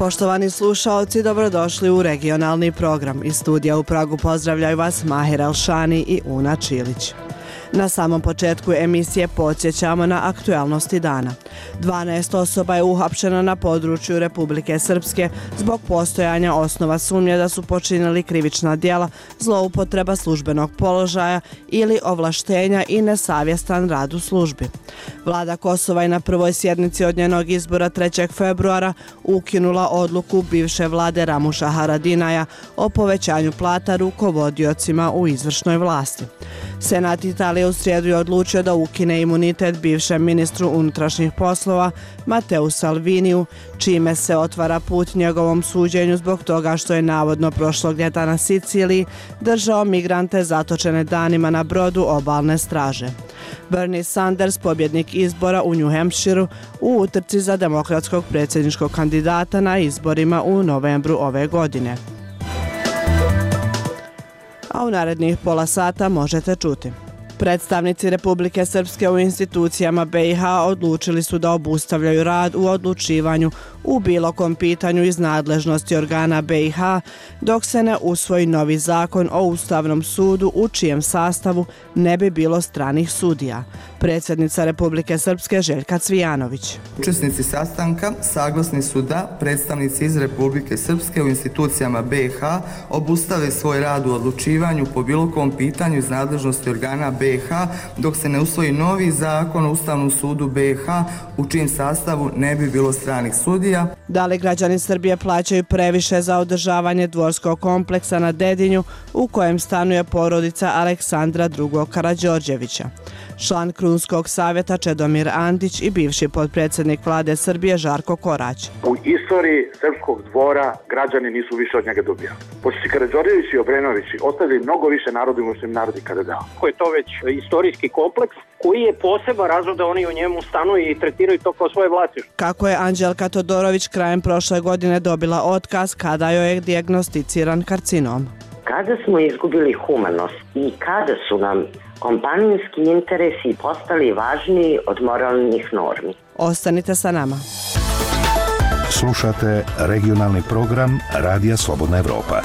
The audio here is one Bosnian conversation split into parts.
Poštovani slušaoci, dobrodošli u regionalni program. Iz studija u Pragu pozdravljaju vas Mahir Elšani i Una Čilić. Na samom početku emisije podsjećamo na aktualnosti dana. 12 osoba je uhapšeno na području Republike Srpske zbog postojanja osnova sumnje da su počinili krivična djela, zloupotreba službenog položaja ili ovlaštenja i nesavjestan rad u službi. Vlada Kosova je na prvoj sjednici od njenog izbora 3. februara ukinula odluku bivše vlade Ramuša Haradinaja o povećanju plata rukovodiocima u izvršnoj vlasti. Senat Italije u srijedu je odlučio da ukine imunitet bivšem ministru unutrašnjih poslova Mateu Salviniju, čime se otvara put njegovom suđenju zbog toga što je navodno prošlog ljeta na Siciliji držao migrante zatočene danima na brodu obalne straže. Bernie Sanders, pobjednik izbora u New Hampshireu u utrci za demokratskog predsjedničkog kandidata na izborima u novembru ove godine. A u narednih pola sata možete čuti. Predstavnici Republike Srpske u institucijama BiH odlučili su da obustavljaju rad u odlučivanju u bilo kom pitanju iz nadležnosti organa BiH dok se ne usvoji novi zakon o Ustavnom sudu u čijem sastavu ne bi bilo stranih sudija. Predsjednica Republike Srpske Željka Cvijanović. Učesnici sastanka saglasni su da predstavnici iz Republike Srpske u institucijama BiH obustave svoj rad u odlučivanju po bilo kom pitanju iz nadležnosti organa BiH dok se ne usvoji novi zakon o Ustavnom sudu BiH u čijem sastavu ne bi bilo stranih sudija. Da li građani Srbije plaćaju previše za održavanje dvorskog kompleksa na Dedinju u kojem stanuje porodica Aleksandra II. Karađorđevića? Član Krunskog savjeta Čedomir Andić i bivši potpredsjednik vlade Srbije Žarko Korać. U istoriji srpskog dvora građani nisu više od njega dobijali. Pošto su Karađorđević i Obrenović ostavili mnogo više narodu nego što im narod ikada dao. Ko je to već istorijski kompleks koji je poseban razlog da oni u njemu stanuju i tretiraju to kao svoje vlasništvo. Kako je Anđelka Todorović krajem prošle godine dobila otkaz kada joj je dijagnosticiran karcinom? Kada smo izgubili humanost i kada su nam kompanijski interesi postali važniji od moralnih normi. Ostanite sa nama. Slušate regionalni program Radija Slobodna Evropa.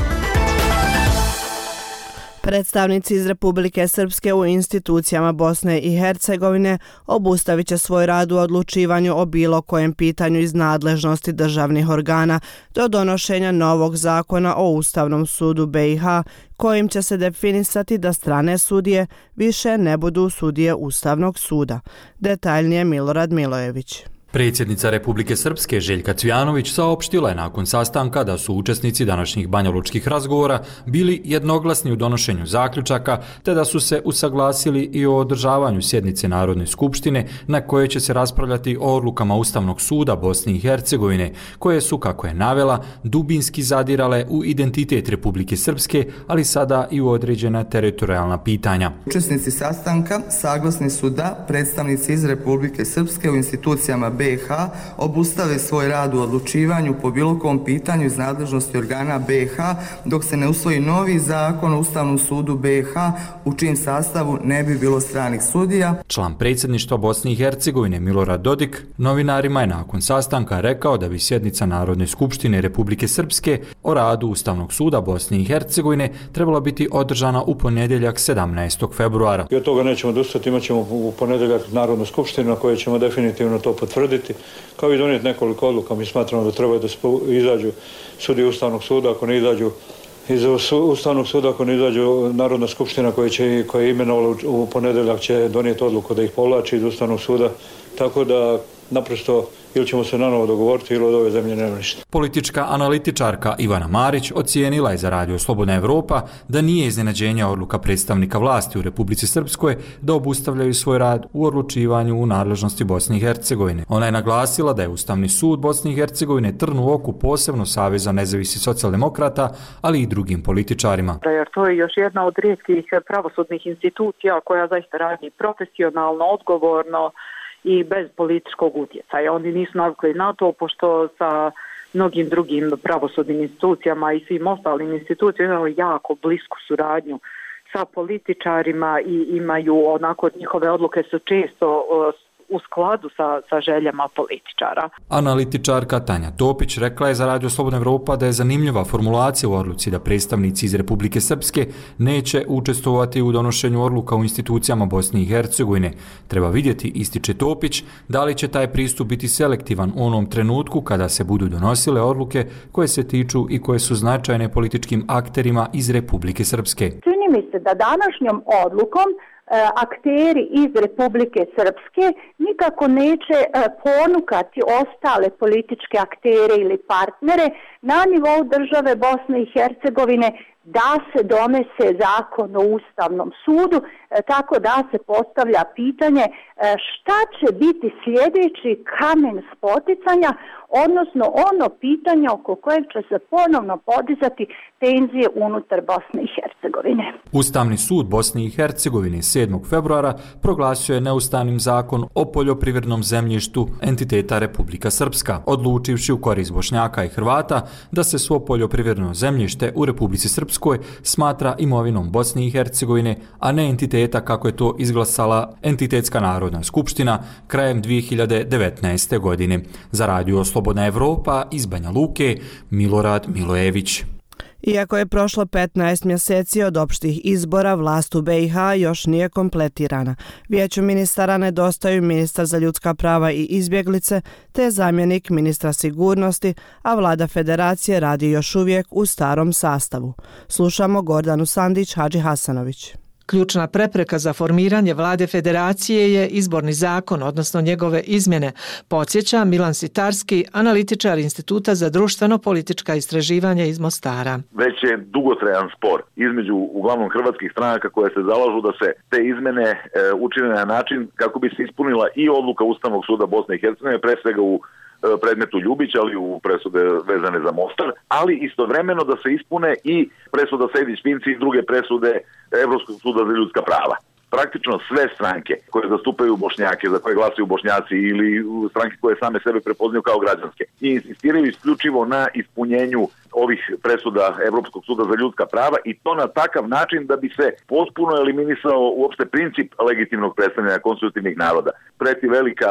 Predstavnici iz Republike Srpske u institucijama Bosne i Hercegovine obustavit će svoj rad u odlučivanju o bilo kojem pitanju iz nadležnosti državnih organa do donošenja novog zakona o Ustavnom sudu BiH kojim će se definisati da strane sudije više ne budu sudije Ustavnog suda. Detaljnije Milorad Milojević. Predsjednica Republike Srpske Željka Cvijanović saopštila je nakon sastanka da su učesnici današnjih banjalučkih razgovora bili jednoglasni u donošenju zaključaka te da su se usaglasili i o održavanju sjednice Narodne skupštine na kojoj će se raspravljati o odlukama Ustavnog suda Bosne i Hercegovine koje su, kako je navela, dubinski zadirale u identitet Republike Srpske, ali sada i u određena teritorijalna pitanja. Učesnici sastanka saglasni su da predstavnici iz Republike Srpske u institucijama BiH obustave svoj rad u odlučivanju po bilo kom pitanju iz nadležnosti organa BiH dok se ne usvoji novi zakon o Ustavnom sudu BiH u čijem sastavu ne bi bilo stranih sudija. Član predsjedništva Bosne i Hercegovine Milorad Dodik novinarima je nakon sastanka rekao da bi sjednica Narodne skupštine Republike Srpske o radu Ustavnog suda Bosne i Hercegovine trebala biti održana u ponedjeljak 17. februara. I od toga nećemo odustati, imat ćemo u ponedjeljak Narodnu skupštinu na kojoj ćemo definitivno to potvrditi, kao i donijeti nekoliko odluka. Mi smatramo da treba da izađu sudije Ustavnog suda, ako ne izađu iz Ustavnog suda, ako ne izađu Narodna skupština koja je imenovala u ponedjeljak će donijeti odluku da ih povlači iz Ustavnog suda, tako da naprosto ili ćemo se nanovo dogovoriti ili od ove zemlje nema ništa. Politička analitičarka Ivana Marić ocijenila je za Radio Slobodna Evropa da nije iznenađenja odluka predstavnika vlasti u Republici Srpskoj da obustavljaju svoj rad u odlučivanju u nadležnosti Bosne i Hercegovine. Ona je naglasila da je Ustavni sud Bosne i Hercegovine trn u oku posebno Saveza nezavisnih socijaldemokrata, ali i drugim političarima. Jer to je još jedna od rijetkih pravosudnih institucija koja zaista radi profesionalno, odgovorno i bez političkog utjecaja. Oni nisu navikli na to, pošto sa mnogim drugim pravosudnim institucijama i svim ostalim institucijama imaju jako blisku suradnju sa političarima i imaju onako, njihove odluke su često u skladu sa željama političara. Analitičarka Tanja Topić rekla je za Radio Slobodna Evropa da je zanimljiva formulacija u odluci da predstavnici iz Republike Srpske neće učestvovati u donošenju odluka u institucijama Bosne i Hercegovine. Treba vidjeti, ističe Topić, da li će taj pristup biti selektivan u onom trenutku kada se budu donosile odluke koje se tiču i koje su značajne političkim akterima iz Republike Srpske. Čini mi se da današnjom odlukom akteri iz Republike Srpske nikako neće ponukati ostale političke aktere ili partnere na nivou države Bosne i Hercegovine da se donese zakon o Ustavnom sudu, tako da se postavlja pitanje šta će biti sljedeći kamen spoticanja, odnosno ono pitanje oko kojeg će se ponovno podizati tenzije unutar Bosne i Hercegovine. Ustavni sud Bosne i Hercegovine 7. februara proglasio je neustavnim zakon o poljoprivrednom zemljištu entiteta Republika Srpska, odlučivši u korist Bošnjaka i Hrvata da se svo poljoprivredno zemljište u Republici Srpskoj smatra imovinom Bosne i Hercegovine, a ne entiteta kako je to izglasala Entitetska narodna skupština krajem 2019. godine. Za Radio Slobodna Evropa iz Banja Luke, Milorad Milojević. Iako je prošlo 15 mjeseci od opštih izbora, vlast u BiH još nije kompletirana. Vijeću ministara nedostaju ministar za ljudska prava i izbjeglice te zamjenik ministra sigurnosti, a vlada federacije radi još uvijek u starom sastavu. Slušamo Gordanu Sandić, Hadži Hasanović. Ključna prepreka za formiranje vlade federacije je izborni zakon, odnosno njegove izmjene, podsjeća Milan Sitarski, analitičar Instituta za društveno-politička istraživanja iz Mostara. Već je dugotrajan spor između uglavnom hrvatskih stranaka koje se zalažu da se te izmjene učine na način kako bi se ispunila i odluka Ustavnog suda Bosne i Hercegovine, pre svega u predmetu Ljubić, ali u presude vezane za Mostar, ali istovremeno da se ispune i presuda Sejdić-Finci i druge presude Evropskog suda za ljudska prava. Praktično sve stranke koje zastupaju Bošnjake, za koje glasaju Bošnjaci ili stranke koje same sebe prepoznaju kao građanske i insistiraju isključivo na ispunjenju ovih presuda Evropskog suda za ljudska prava i to na takav način da bi se potpuno eliminisao uopšte princip legitimnog predstavljanja konstitutivnih naroda. Preti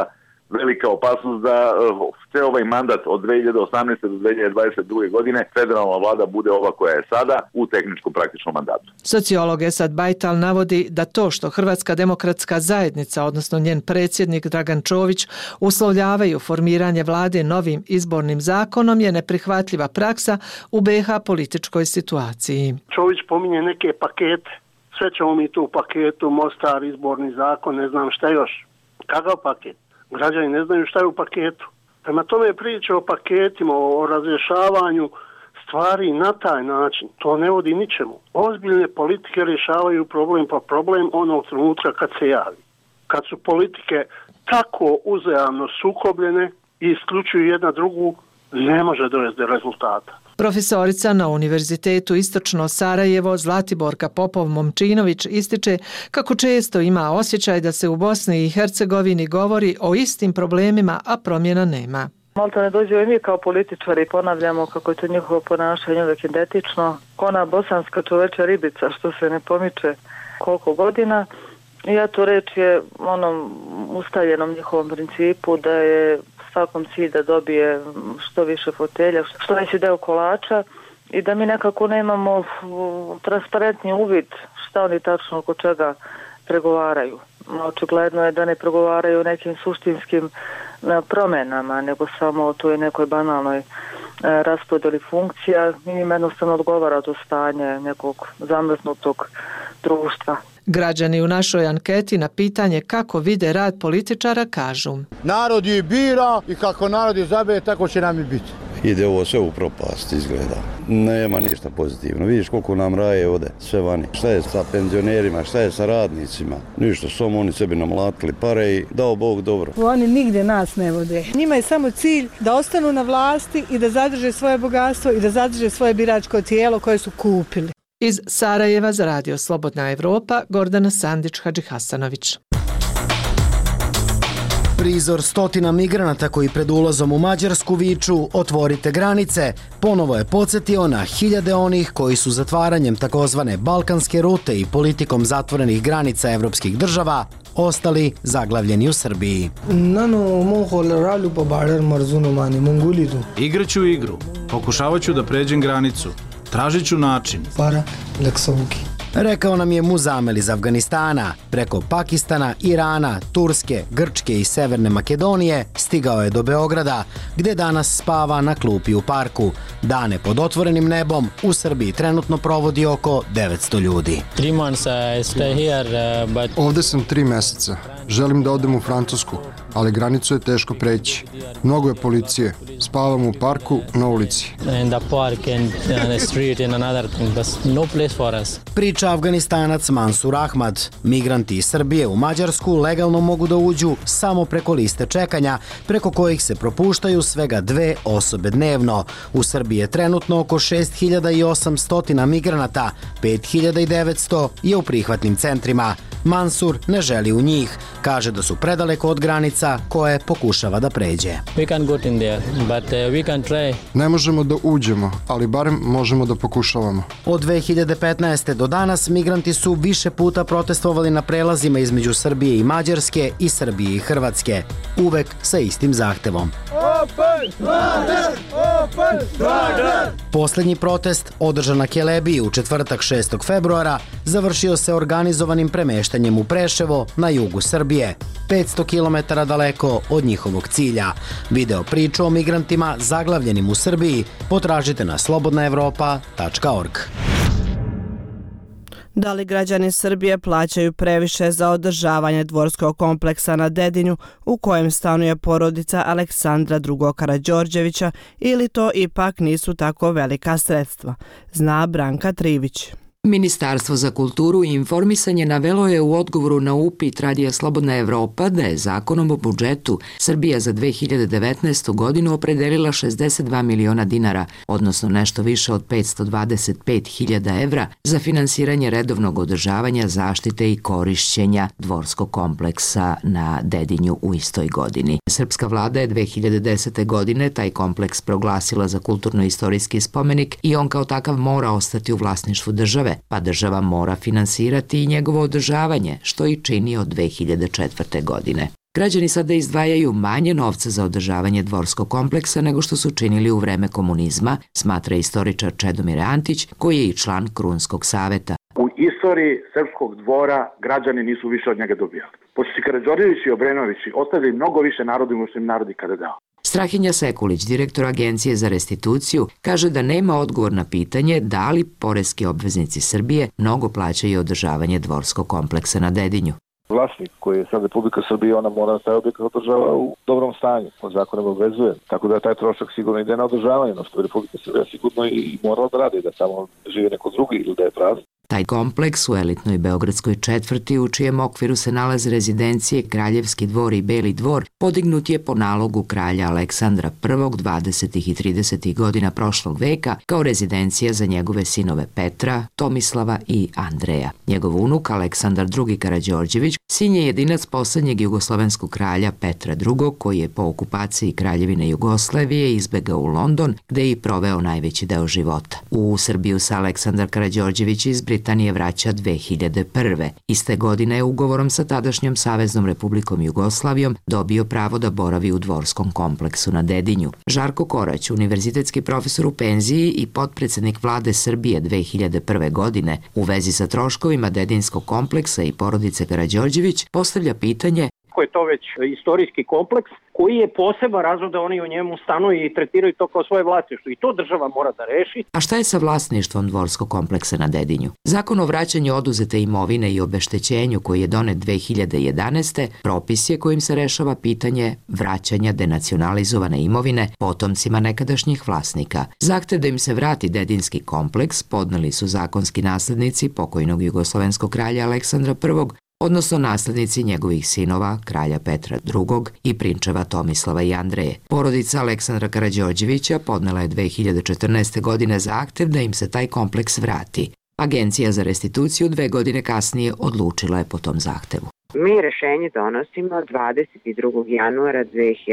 velika opasnost da sve ovaj mandat od 2018. do 2022. godine federalna vlada bude ova koja je sada u tehničkom praktičnom mandatu. Sociolog Esad Bajtal navodi da to što Hrvatska demokratska zajednica, odnosno njen predsjednik Dragan Čović, uslovljavaju formiranje vlade novim izbornim zakonom je neprihvatljiva praksa u BiH političkoj situaciji. Čović pominje neke pakete. Sve ćemo mi tu u paketu, Mostar, izborni zakon, ne znam šta još. Kakav paket? Građani ne znaju šta je u paketu. Prema tome priča o paketima, o razrješavanju stvari na taj način, to ne vodi ničemu. Ozbiljne politike rješavaju problem pa problem onog trenutka kad se javi. Kad su politike tako uzajamno sukobljene i isključuju jedna drugu, ne može dovesti do rezultata. Profesorica na Univerzitetu Istočno Sarajevo Zlatiborka Popov-Momčinović ističe kako često ima osjećaj da se u Bosni i Hercegovini govori o istim problemima, a promjena nema. Malta ne dođe i mi kao političari ponavljamo kako je to njihovo ponašanje uvijek identično. Ona bosanska čoveča ribica što se ne pomiče koliko godina. I eto reč je onom ustaljenom njihovom principu da je svakom cilj da dobije što više fotelja, što veći deo kolača i da mi nekako nemamo transparentni uvid šta oni tačno oko čega pregovaraju. Očigledno je da ne pregovaraju o nekim suštinskim promjenama, nego samo o toj nekoj banalnoj raspodjeli funkcija. Njima jednostavno odgovara to stanje nekog zamrznutog društva. Građani u našoj anketi na pitanje kako vide rad političara kažu: narod je bira i kako narod izabere, tako će nam i biti. Ide ovo sve u propast, izgleda. Nema ništa pozitivno. Vidiš koliko nam raje ode, sve vani. Šta je sa penzionerima, šta je sa radnicima? Ništa, samo oni sebi namlatili pare i dao Bog dobro. Oni nigde nas ne vode. Njima je samo cilj da ostanu na vlasti i da zadrže svoje bogatstvo i da zadrže svoje biračko tijelo koje su kupili. Iz Sarajeva za Radio Slobodna Evropa, Gordana Sandić, Hadži Hasanović. Prizor stotina migranata koji pred ulazom u Mađarsku viču "Otvorite granice" ponovo je podsjetio na hiljade onih koji su zatvaranjem takozvane balkanske rute i politikom zatvorenih granica evropskih država ostali zaglavljeni u Srbiji. Igraću igru, pokušavat ću da pređem granicu, tražit ću način. Rekao nam je Muzamel iz Afganistana. Preko Pakistana, Irana, Turske, Grčke i Severne Makedonije stigao je do Beograda, gde danas spava na klupi u parku. Dane pod otvorenim nebom u Srbiji trenutno provodi oko 900 ljudi. Ovde sam 3 meseca. Želim da odem u Francusku, ali granicu je teško preći. Mnogo je policije. Spavam u parku, na ulici. Priča Afganistanac Mansur Ahmad. Migranti iz Srbije u Mađarsku legalno mogu da uđu samo preko liste čekanja, preko kojih se propuštaju svega 2 osobe dnevno. U Srbiji je trenutno oko 6800 migranata, 5900 je u prihvatnim centrima. Mansur ne želi u njih. Kaže da su predaleko od granica koje pokušava da pređe. Ne možemo da uđemo, ali barem možemo da pokušavamo. Od 2015. do danas migranti su više puta protestovali na prelazima između Srbije i Mađarske i Srbije i Hrvatske. Uvek sa istim zahtevom. Poslednji protest, održan na Kelebiji u četvrtak 6. februara, završio se organizovanim premeštanjem u Preševo na jugu Srbije, 500 km daleko od njihovog cilja. Video priču o migrantima zaglavljenim u Srbiji potražite na slobodnaevropa.org. Da li građani Srbije plaćaju previše za održavanje dvorskog kompleksa na Dedinju u kojem stanuje porodica Aleksandra II. Karađorđevića ili to ipak nisu tako velika sredstva? Zna Branka Trivić. Ministarstvo za kulturu i informisanje navelo je u odgovoru na upit Radija Slobodna Evropa da je zakonom o budžetu Srbija za 2019. godinu opredelila 62 miliona dinara, odnosno nešto više od 525.000 evra za finansiranje redovnog održavanja, zaštite i korišćenja dvorskog kompleksa na Dedinju u istoj godini. Srpska vlada je 2010. godine taj kompleks proglasila za kulturno-istorijski spomenik i on kao takav mora ostati u vlasništvu države, pa država mora finansirati i njegovo održavanje, što i čini od 2004. godine. Građani sada izdvajaju manje novca za održavanje dvorskog kompleksa nego što su činili u vreme komunizma, smatra istoričar Čedomir Antić, koji je i član Krunskog saveta. U istoriji srpskog dvora građani nisu više od njega dobijali. Pošto su Karađorđevići i Obrenovići ostavili mnogo više narodu nego što im narod ikada dao. Strahinja Sekulić, direktor Agencije za restituciju, kaže da nema odgovor na pitanje da li poreski obveznici Srbije mnogo plaćaju održavanje dvorskog kompleksa na Dedinju. Vlasnik koji je sad Republika Srbije, ona mora taj objekat održava u dobrom stanju, po zakonom obvezuje. Tako da taj trošak sigurno ide na održavanje, no što je Republika Srbije sigurno i morala da radi, da tamo živi neko drugi ili da je prazno. Taj kompleks u elitnoj beogradskoj četvrti, u čijem okviru se nalaze rezidencije Kraljevski dvor i Beli dvor, podignut je po nalogu kralja Aleksandra I 20. i 30. godina prošlog veka kao rezidencija za njegove sinove Petra, Tomislava i Andreja. Njegov unuk Aleksandar II. Karađorđević sin je jedinac poslednjeg jugoslovenskog kralja Petra II. Koji je po okupaciji Kraljevine Jugoslavije izbegao u London, gde je i proveo najveći deo života. U Srbiju se Aleksandar Karađorđević iz Britanije vraća 2001. Iste godine je ugovorom sa tadašnjom Saveznom Republikom Jugoslavijom dobio pravo da boravi u dvorskom kompleksu na Dedinju. Žarko Korać, univerzitetski profesor u penziji i potpredsednik vlade Srbije 2001. godine, u vezi sa troškovima Dedinskog kompleksa i porodice Karađorđević, postavlja pitanje ako je to već istorijski kompleks koji je poseban razlog da oni u njemu stanuju i tretiraju to kao svoje vlasništvo i to država mora da reši. A šta je sa vlasništvom dvorskog kompleksa na Dedinju? Zakon o vraćanju oduzete imovine i obeštećenju koji je donet 2011. propis je kojim se rešava pitanje vraćanja denacionalizovane imovine potomcima nekadašnjih vlasnika. Zahtev da im se vrati Dedinski kompleks podneli su zakonski naslednici pokojnog jugoslovenskog kralja Aleksandra I, odnosno naslednici njegovih sinova, kralja Petra II. I prinčeva Tomislava i Andreje. Porodica Aleksandra Karađorđevića podnela je 2014. godine zahtev da im se taj kompleks vrati. Agencija za restituciju 2 godine kasnije odlučila je po tom zahtevu. Mi rešenje donosimo 22. januara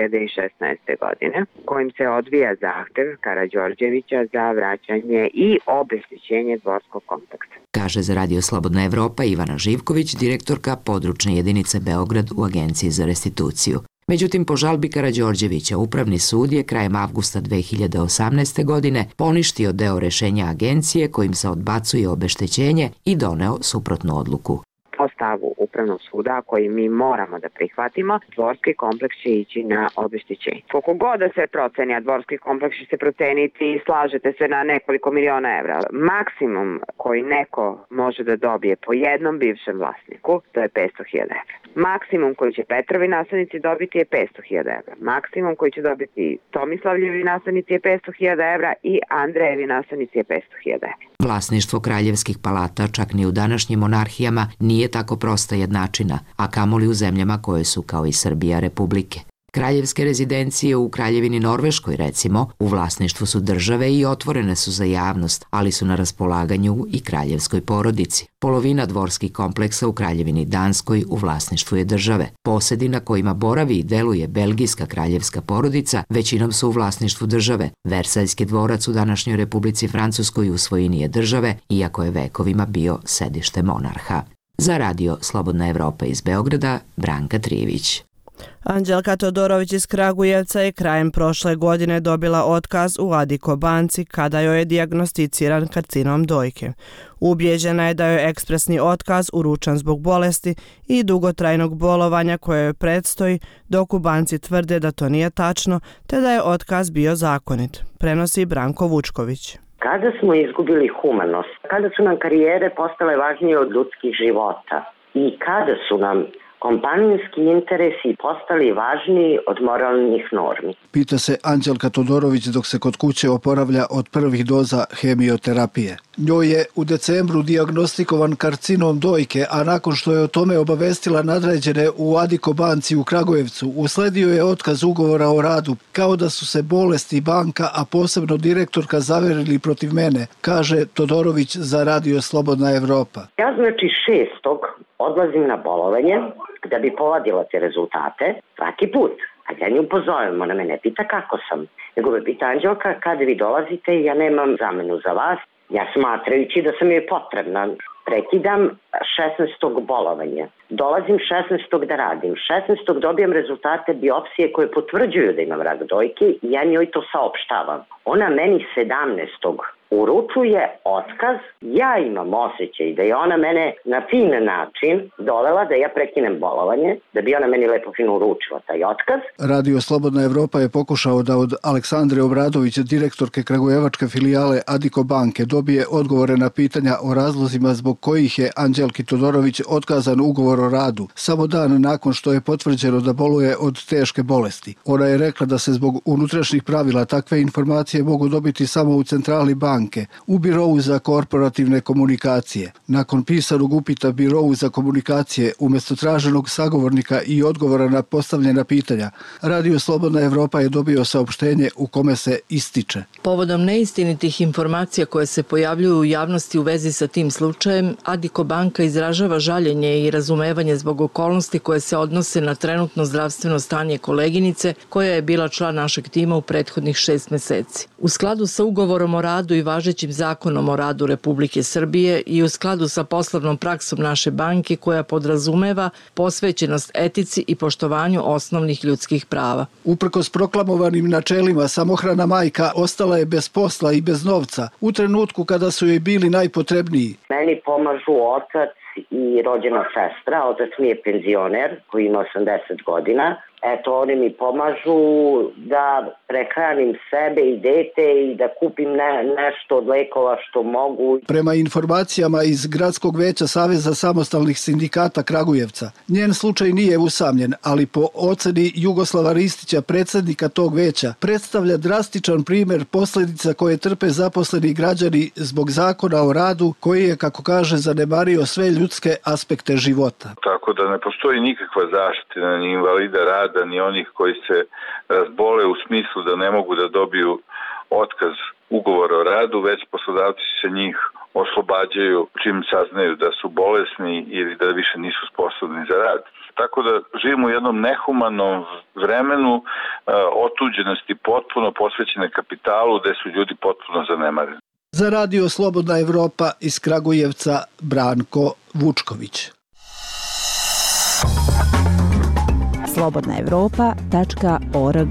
2016. godine, kojim se odvija zahtev Karađorđevića za vraćanje i obeštećenje dvorskog kompleksa. Kaže za Radio Slobodna Evropa Ivana Živković, direktorka područne jedinice Beograd u Agenciji za restituciju. Međutim, po žalbi Karađorđevića, Upravni sud je krajem avgusta 2018. godine poništio deo rešenja agencije kojim se odbacuje obeštećenje i doneo suprotnu odluku. Po stavu Upravnog suda koji mi moramo da prihvatimo, dvorski kompleks će ići na obeštećenje. Koliko god da se proceni, a dvorski kompleks će se proceniti i slažete se na nekoliko miliona evra. Maksimum koji neko može da dobije po jednom bivšem vlasniku, to je 500.000 evra. Maksimum koji će Petrovi naslednici dobiti je 500.000 evra. Maksimum koji će dobiti Tomislavljevi naslednici je 500.000 evra i Andrejevi naslednici je 500.000 evra. Vlasništvo kraljevskih palata čak ni u današnjim monarhijama nije tako prosta jednačina, a kamoli u zemljama koje su kao i Srbija republike. Kraljevske rezidencije u Kraljevini Norveškoj, recimo, u vlasništvu su države i otvorene su za javnost, ali su na raspolaganju i kraljevskoj porodici. Polovina dvorskih kompleksa u Kraljevini Danskoj u vlasništvu je države. Posedi na kojima boravi i deluje belgijska kraljevska porodica većinom su u vlasništvu države. Versaljski dvorac u današnjoj Republici Francuskoj u svojini je države, iako je vekovima bio sedište monarha. Za Radio Slobodna Evropa iz Beograda, Branka Trijević. Anđelka Todorović iz Kragujevca je krajem prošle godine dobila otkaz u Adiko banci kada joj je dijagnosticiran karcinom dojke. Ubijeđena je da joj ekspresni otkaz uručen zbog bolesti i dugotrajnog bolovanja koje joj predstoji, dok u banci tvrde da to nije tačno, te da je otkaz bio zakonit, prenosi Branko Vučković. Kada smo izgubili humanost, kada su nam karijere postale važnije od ljudskih života i kada su nam kompanijski interesi postali važniji od moralnih normi. Pita se Anđelka Todorović dok se kod kuće oporavlja od prvih doza hemioterapije. Njoj je u decembru dijagnostikovan karcinom dojke, a nakon što je o tome obavestila nadređene u Adiko banci u Kragujevcu, usledio je otkaz ugovora o radu, kao da su se bolesti banka, a posebno direktorka zaverili protiv mene, kaže Todorović za Radio Slobodna Evropa. Ja 6. odlazim na bolovanje da bi povadila te rezultate svaki put. A ja nju pozovem, ona me ne pita kako sam, nego me pita Anđelka kada vi dolazite, ja nemam zamenu za vas. Ja smatrajući da sam joj potrebna, prekidam 16. bolovanje. Dolazim 16. da radim. 16. dobijem rezultate biopsije koje potvrđuju da imam rak dojke i ja njoj to saopštavam. Ona meni 17. uručuje otkaz. Ja imam osjećaj da je ona mene na fin način dovela da ja prekinem bolovanje, da bi ona meni lepo fino uručila taj otkaz. Radio Slobodna Evropa je pokušao da od Aleksandre Obradović, direktorke kragujevačke filijale Adiko banke, dobije odgovore na pitanja o razlozima zbog kojih je Anđelki Todorović otkazan ugovor o radu, samo dan nakon što je potvrđeno da boluje od teške bolesti. Ona je rekla da se zbog unutrašnjih pravila takve informacije mogu dobiti samo u centrali banke, u Birovu za korporativne komunikacije. Nakon pisanog upita Birovu za komunikacije, umjesto traženog sagovornika i odgovora na postavljena pitanja, Radio Slobodna Evropa je dobio saopštenje u kome se ističe. Povodom neistinitih informacija koje se pojavljuju u javnosti u vezi sa tim slučajem, Adiko banka izražava žaljenje i razumevanje zbog okolnosti koje se odnose na trenutno zdravstveno stanje koleginice koja je bila član našeg tima u prethodnih 6 meseci. U skladu sa ugovorom o radu i važećim zakonom o radu Republike Srbije i u skladu sa poslovnom praksom naše banke koja podrazumeva posvećenost etici i poštovanju osnovnih ljudskih prava. Uprkos proklamovanim načelima, samohrana majka ostala je bez posla i bez novca u trenutku kada su joj bili najpotrebniji. Meni pomažu otac i rođena sestra. Otac mi je penzioner koji ima 80 godina. Eto, oni mi pomažu da prehranim sebe i dete i da kupim nešto od lekova što mogu. Prema informacijama iz Gradskog veća Saveza samostalnih sindikata Kragujevca, njen slučaj nije usamljen, ali po oceni Jugoslava Ristića, predsjednika tog veća, predstavlja drastičan primjer posljedica koje trpe zaposleni građani zbog zakona o radu koji je, kako kaže, zanemario sve ljudske aspekte života. Tako da ne postoji nikakva zaštita ni invalida rada, ni onih koji se razbole u smislu da ne mogu da dobiju otkaz ugovora o radu, već poslodavci se njih oslobađaju čim saznaju da su bolesni ili da više nisu sposobni za rad. Tako da živimo u jednom nehumanom vremenu otuđenosti potpuno posvećene kapitalu gde su ljudi potpuno zanemareni. Za radio Slobodna Evropa iz Kragujevca Branko Vučković. slobodnaevropa.org.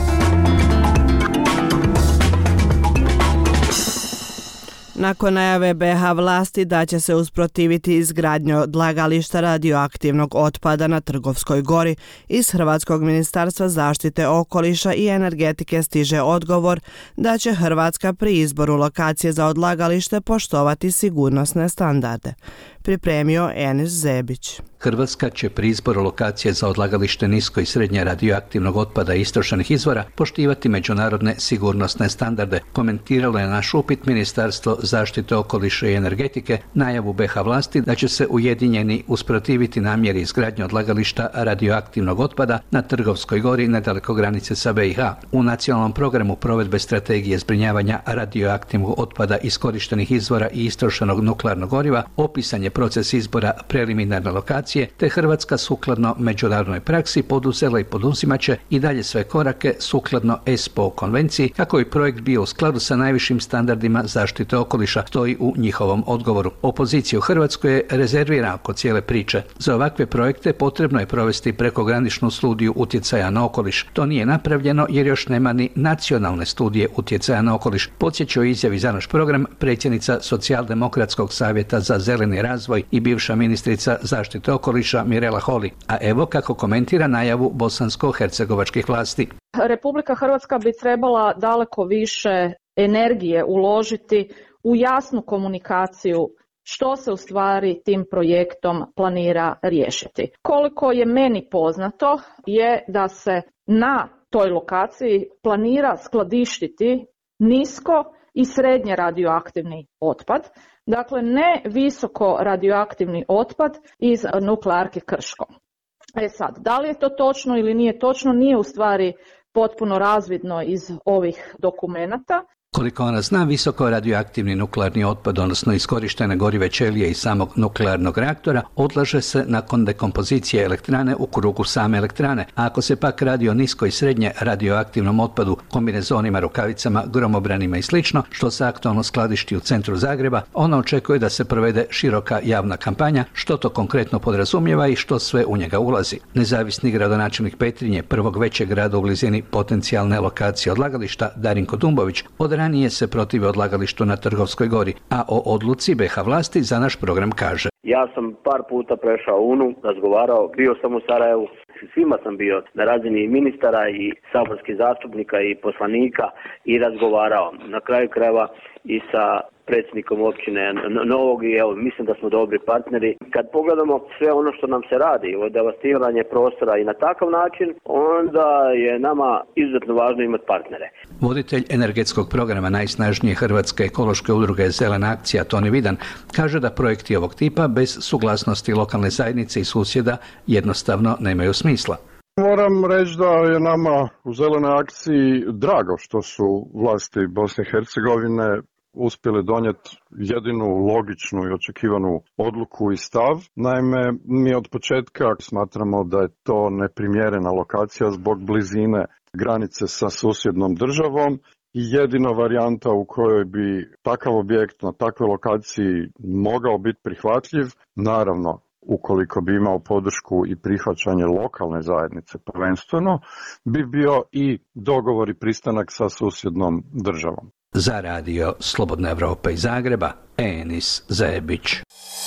Nakon najave BiH vlasti da će se usprotiviti izgradnju odlagališta radioaktivnog otpada na Trgovskoj gori, iz Hrvatskog ministarstva zaštite okoliša i energetike stiže odgovor da će Hrvatska pri izboru lokacije za odlagalište poštovati sigurnosne standarde. Pripremio Enis Zebić. Hrvatska će pri izboru lokacije za odlagalište nisko i srednje radioaktivnog otpada i istrošenih izvora poštivati međunarodne sigurnosne standarde, komentiralo je naš upit Ministarstvo zaštite okoliša i energetike najavu BiH vlasti da će se ujedinjeni usprotiviti namjeri izgradnje odlagališta radioaktivnog otpada na Trgovskoj gori nedaleko granice sa BiH. U nacionalnom programu provedbe strategije zbrinjavanja radioaktivnog otpada iskorištenih izvora i istrošenog nuklearnog goriva opisan je proces izbora preliminarne lokacije, te Hrvatska sukladno međunarodnoj praksi poduzela i poduzimaće i dalje sve korake sukladno ESPO konvenciji kako bi projekt bio u skladu sa najvišim standardima zaštite okoliša, stoji u njihovom odgovoru. Opozicija u Hrvatskoj je rezervirana oko cijele priče. Za ovakve projekte potrebno je provesti prekograničnu studiju utjecaja na okoliš. To nije napravljeno jer još nema ni nacionalne studije utjecaja na okoliš. Podsjeća o izjavi za naš program predsjednica Socijaldemokratskog savjeta za zeleni razvoj i bivša ministrica zaštite okoliša Mirela Holy. A evo kako komentira najavu bosansko-hercegovačkih vlasti. Republika Hrvatska bi trebala daleko više energije uložiti u jasnu komunikaciju što se u stvari tim projektom planira riješiti. Koliko je meni poznato je da se na toj lokaciji planira skladištiti nisko i srednje radioaktivni otpad, dakle ne visoko radioaktivni otpad iz nuklearke Krško. Sad, da li je to točno ili nije točno, nije u stvari potpuno razvidno iz ovih dokumenata. Koliko ona zna, visoko radioaktivni nuklearni otpad, odnosno iskorištene gorive ćelije iz samog nuklearnog reaktora, odlaže se nakon dekompozicije elektrane u krugu same elektrane, a ako se pak radi o nisko i srednje radioaktivnom otpadu, kombinezonima, rukavicama, gromobranima i sl., što se aktualno skladišti u centru Zagreba, ona očekuje da se provede široka javna kampanja, što to konkretno podrazumijeva i što sve u njega ulazi. Nezavisni gradonačelnik Petrinje, prvog većeg grada u blizini potencijalne lokacije odlagališta, Darinko Dumbović, ranije se protive odlagalištu na Trgovskoj gori, a o odluci BiH vlasti za naš program kaže. Ja sam par puta prešao UNU, razgovarao, bio sam u Sarajevu, svima sam bio na razini ministara i saborskih zastupnika i poslanika i razgovarao. Na kraju krajeva i sa predsjednikom općine Novog i evo, mislim da smo dobri partneri. Kad pogledamo sve ono što nam se radi, ovo devastiranje prostora i na takav način, onda je nama izuzetno važno imati partnere. Voditelj energetskog programa najsnažnije hrvatske ekološke udruge Zelena akcija Toni Vidan kaže da projekti ovog tipa bez suglasnosti lokalne zajednice i susjeda jednostavno nemaju smisla. Moram reći da je nama u Zelenoj akciji drago što su vlasti Bosne i Hercegovine uspjeli donijeti jedinu logičnu i očekivanu odluku i stav. Naime, mi od početka smatramo da je to neprimjerena lokacija zbog blizine granice sa susjednom državom i jedina varijanta u kojoj bi takav objekt na takvoj lokaciji mogao biti prihvatljiv, naravno ukoliko bi imao podršku i prihvaćanje lokalne zajednice prvenstveno, bi bio i dogovor i pristanak sa susjednom državom. Za radio Slobodna Evropa iz Zagreba, Enis Zebić.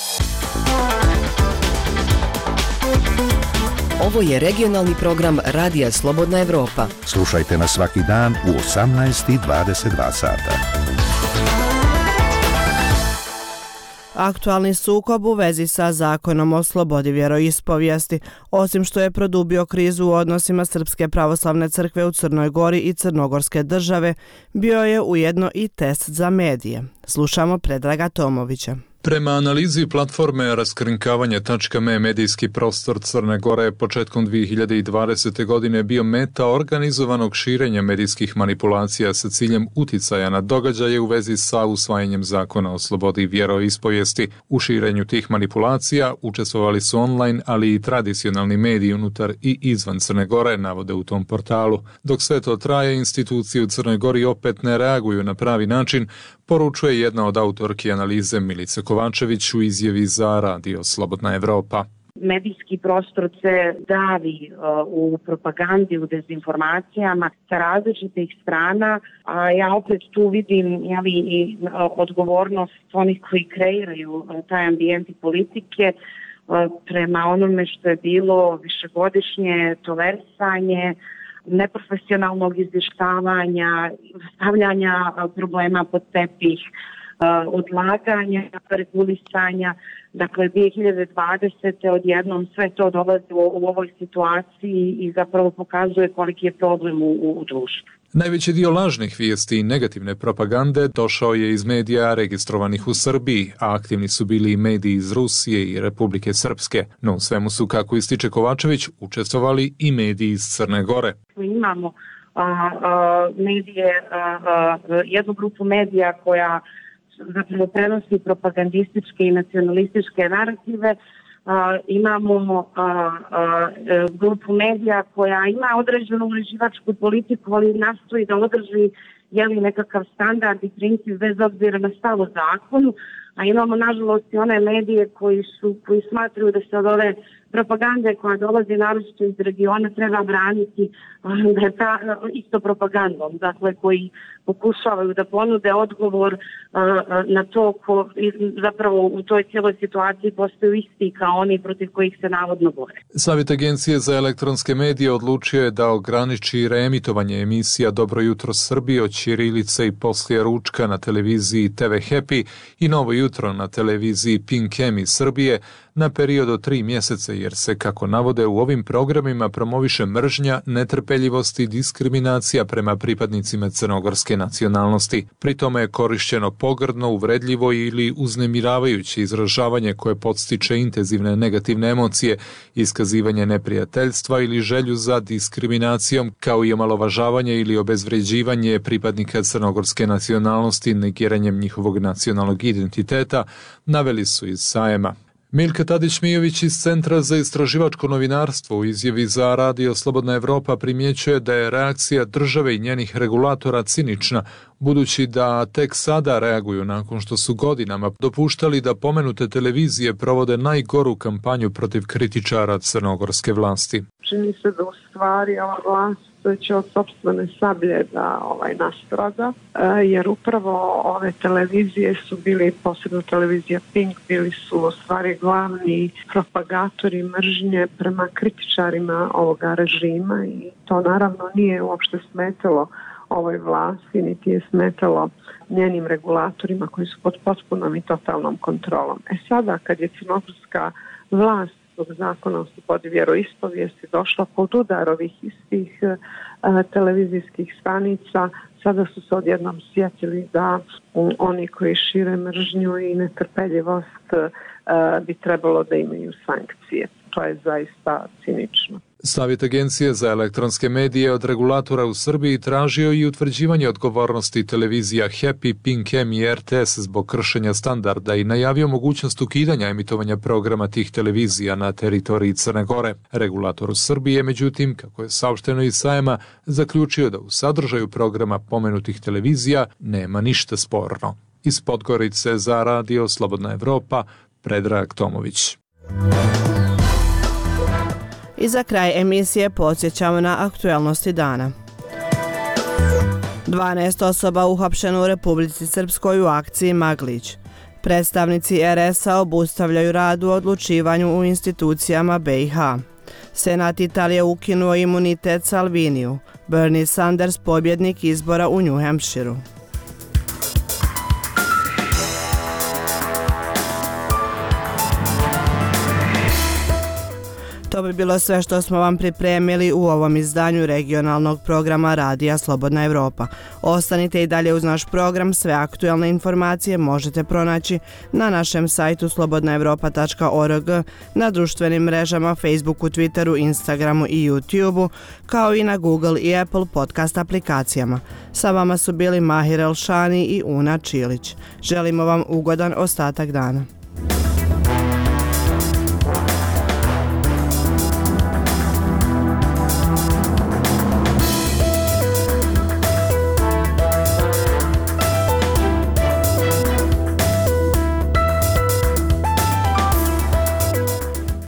Ovo je regionalni program Radija Slobodna Evropa. Slušajte nas svaki dan u 18:22 sata. Aktualni sukob u vezi sa zakonom o slobodi vjeroispovijesti, osim što je produbio krizu u odnosima Srpske pravoslavne crkve u Crnoj Gori i Crnogorske države, bio je ujedno i test za medije. Slušamo Predraga Tomovića. Prema analizi platforme raskrinkavanje.me medijski prostor Crne Gore je početkom 2020. godine bio meta organizovanog širenja medijskih manipulacija sa ciljem uticaja na događaje u vezi sa usvajanjem zakona o slobodi vjeroispovijesti. U širenju tih manipulacija učestvovali su online, ali i tradicionalni mediji unutar i izvan Crne Gore, navode u tom portalu. Dok sve to traje, institucije u Crnoj Gori opet ne reaguju na pravi način, poručuje jedna od autorki analize Milice Kovačević u izjavi za Radio Slobodna Evropa. Medijski prostor se davi u propagandi, u dezinformacijama sa različitih strana, a ja opet tu vidim i odgovornost onih koji kreiraju taj ambijent i politike prema onome što je bilo višegodišnje tolerisanje, neprofesionalnog izvještavanja, stavljanja problema pod tepih, odlaganja, regulisanja. Dakle, 2020. odjednom sve to dolazi u ovoj situaciji i zapravo pokazuje koliki je problem u društvu. Najveći dio lažnih vijesti i negativne propagande došao je iz medija registrovanih u Srbiji, a aktivni su bili i mediji iz Rusije i Republike Srpske. No u svemu su, kako ističe Kovačević, učestvovali i mediji iz Crne Gore. Imamo medije, jednu grupu medija koja zapravo prenosi propagandističke i nacionalističke narative. Imamo grupu medija koja ima određenu uređivačku politiku, ali nastoji da održi nekakav standard i princip bez obzira na stav o zakonu, a imamo nažalost i one medije koji smatraju da se od ove propagande koja dolazi naročito iz regiona treba braniti isto propagandom, dakle koji pokušavaju da ponude odgovor na to ko zapravo u toj cijeloj situaciji postaju isti kao oni protiv kojih se navodno bore. Savjet Agencije za elektronske medije odlučio je da ograniči reemitovanje emisija Dobro jutro Srbije od ćirilice i poslije ručka na televiziji TV Happy i Novo jutro na televiziji Pink M iz Srbije na period od 3 mjeseca, jer se, kako navode, u ovim programima promoviše mržnja, netrpeljivost i diskriminacija prema pripadnicima crnogorske nacionalnosti. Pri tome je korišćeno pogrdno, uvredljivo ili uznemiravajuće izražavanje koje podstiče intenzivne negativne emocije, iskazivanje neprijateljstva ili želju za diskriminacijom, kao i omalovažavanje ili obezvređivanje pripadnika crnogorske nacionalnosti negiranjem njihovog nacionalnog identiteta, naveli su iz sajma. Milka Tadić-Mijović iz Centra za istraživačko novinarstvo u izjavi za Radio Slobodna Evropa primjećuje da je reakcija države i njenih regulatora cinična, budući da tek sada reaguju nakon što su godinama dopuštali da pomenute televizije provode najgoru kampanju protiv kritičara crnogorske vlasti. Čini se da u stvari ova vlast će od sopstvene sablje da nastrada, jer upravo ove televizije su bili, posebno televizija Pink, bili su u stvari glavni propagatori mržnje prema kritičarima ovoga režima i to naravno nije uopšte smetalo ovoj vlasti, niti je smetalo njenim regulatorima koji su pod potpunom i totalnom kontrolom. Sada kad je crnogorska vlast zbog zakona o slobodi vjeroispovijesti došla pod udar ovih istih televizijskih stanica, sada su se odjednom sjetili da oni koji šire mržnju i netrpeljivost bi trebalo da imaju sankcije. To je zaista cinično. Savjet Agencije za elektronske medije od regulatora u Srbiji tražio i utvrđivanje odgovornosti televizija Happy, Pink M i RTS zbog kršenja standarda i najavio mogućnost ukidanja emitovanja programa tih televizija na teritoriji Crne Gore. Regulator u Srbiji je, međutim, kako je saopšteno iz sajma, zaključio da u sadržaju programa pomenutih televizija nema ništa sporno. Iz Podgorice za Radio Slobodna Evropa, Predrag Tomović. I za kraj emisije podsjećamo na aktualnosti dana. 12 osoba uhapšeno u Republici Srpskoj u akciji Maglić. Predstavnici RS-a obustavljaju rad u odlučivanju u institucijama BiH. Senat Italije ukinuo imunitet Salviniju. Bernie Sanders pobjednik izbora u New Hampshireu. To bi bilo sve što smo vam pripremili u ovom izdanju regionalnog programa Radija Slobodna Evropa. Ostanite i dalje uz naš program, sve aktualne informacije možete pronaći na našem sajtu slobodnaevropa.org, na društvenim mrežama Facebooku, Twitteru, Instagramu i YouTubeu, kao i na Google i Apple podcast aplikacijama. Sa vama su bili Mahir Elšani i Una Čilić. Želimo vam ugodan ostatak dana.